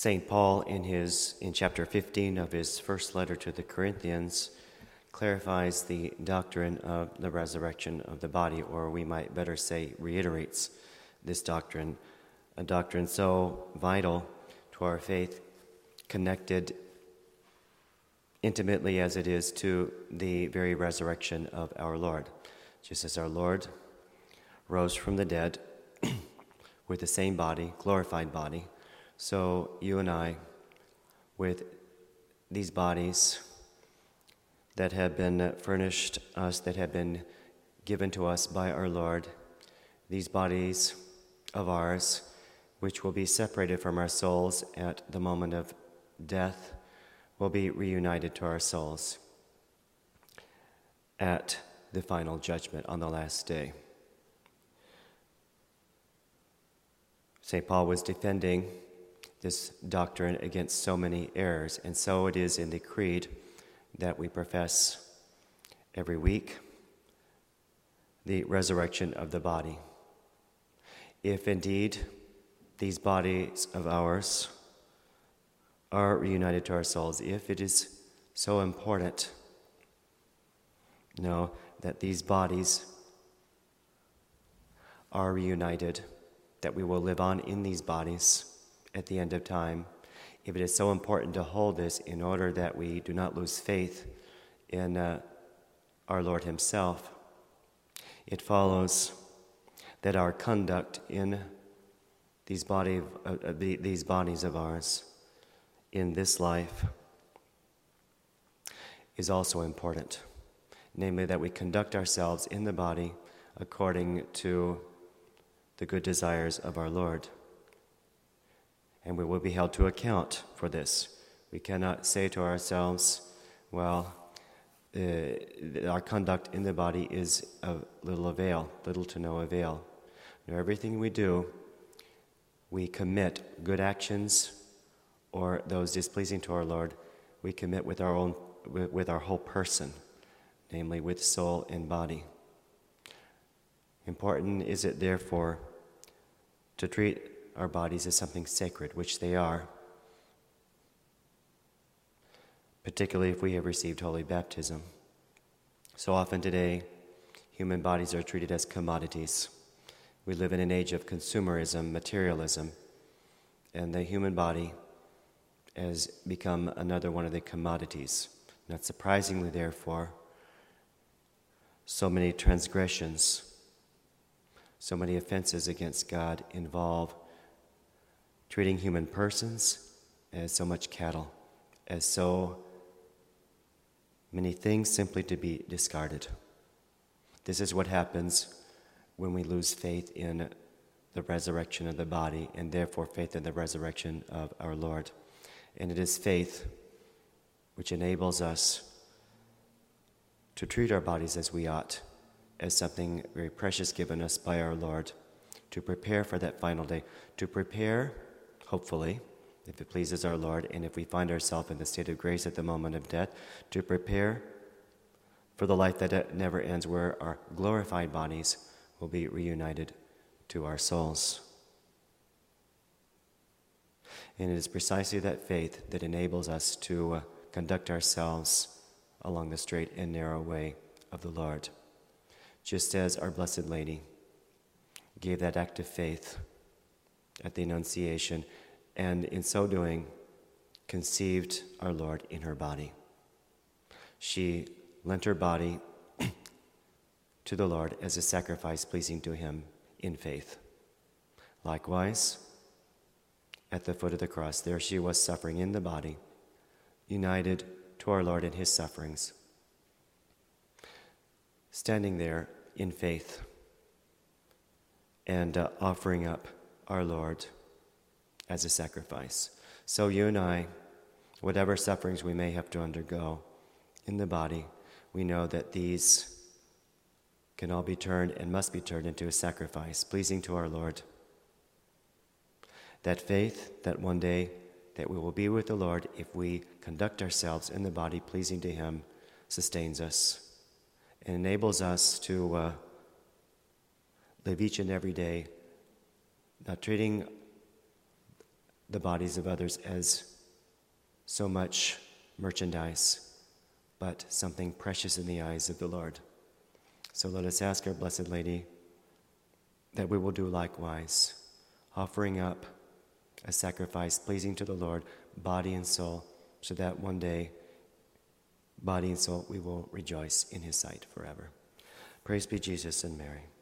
St. Paul, in chapter 15 of his first letter to the Corinthians, clarifies the doctrine of the resurrection of the body, or we might better say reiterates this doctrine, a doctrine so vital to our faith, connected intimately as it is to the very resurrection of our Lord. Just as our Lord rose from the dead with the same body, glorified body, so you and I, with these bodies that have been furnished us, that have been given to us by our Lord, these bodies of ours, which will be separated from our souls at the moment of death, will be reunited to our souls at the final judgment on the last day. St. Paul was defending this doctrine against so many errors, and so it is in the creed that we profess every week, the resurrection of the body. If indeed these bodies of ours are reunited to our souls, if it is so important, know that these bodies are reunited, that we will live on in these bodies at the end of time. If it is so important to hold this in order that we do not lose faith in our Lord himself, it follows that our conduct in these bodies of ours in this life is also important. Namely, that we conduct ourselves in the body according to the good desires of our Lord. And we will be held to account for this. We cannot say to ourselves, well, our conduct in the body is of little to no avail. No, everything we do, we commit good actions or those displeasing to our Lord, we commit with our whole person, namely with soul and body. Important is it, therefore, to treat our bodies as something sacred, which they are, particularly if we have received holy baptism. So often today, human bodies are treated as commodities. We live in an age of consumerism, materialism, and the human body has become another one of the commodities. Not surprisingly, therefore, so many transgressions, so many offenses against God involve treating human persons as so much cattle, as so many things simply to be discarded. This is what happens when we lose faith in the resurrection of the body, and therefore faith in the resurrection of our Lord. And it is faith which enables us to treat our bodies as we ought, as something very precious given us by our Lord, to prepare for that final day, to prepare, hopefully, if it pleases our Lord, and if we find ourselves in the state of grace at the moment of death, to prepare for the life that never ends, where our glorified bodies will be reunited to our souls. And it is precisely that faith that enables us to conduct ourselves along the straight and narrow way of the Lord. Just as our Blessed Lady gave that act of faith at the Annunciation, and in so doing, conceived our Lord in her body. She lent her body to the Lord as a sacrifice pleasing to him in faith. Likewise, at the foot of the cross, there she was suffering in the body, united to our Lord in his sufferings, standing there in faith and offering up our Lord as a sacrifice. So you and I, whatever sufferings we may have to undergo in the body, we know that these can all be turned and must be turned into a sacrifice pleasing to our Lord. That faith that one day that we will be with the Lord if we conduct ourselves in the body pleasing to him sustains us and enables us to live each and every day not treating the bodies of others as so much merchandise, but something precious in the eyes of the Lord. So let us ask our Blessed Lady that we will do likewise, offering up a sacrifice pleasing to the Lord, body and soul, so that one day, body and soul, we will rejoice in his sight forever. Praise be Jesus and Mary.